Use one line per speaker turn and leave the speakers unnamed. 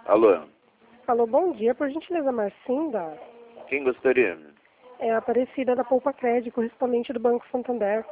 Alô,
Alô, bom dia. Por gentileza, Marcinda?
quem gostaria?
É a Aparecida da Poupa Crédito, correspondente do Banco Santander.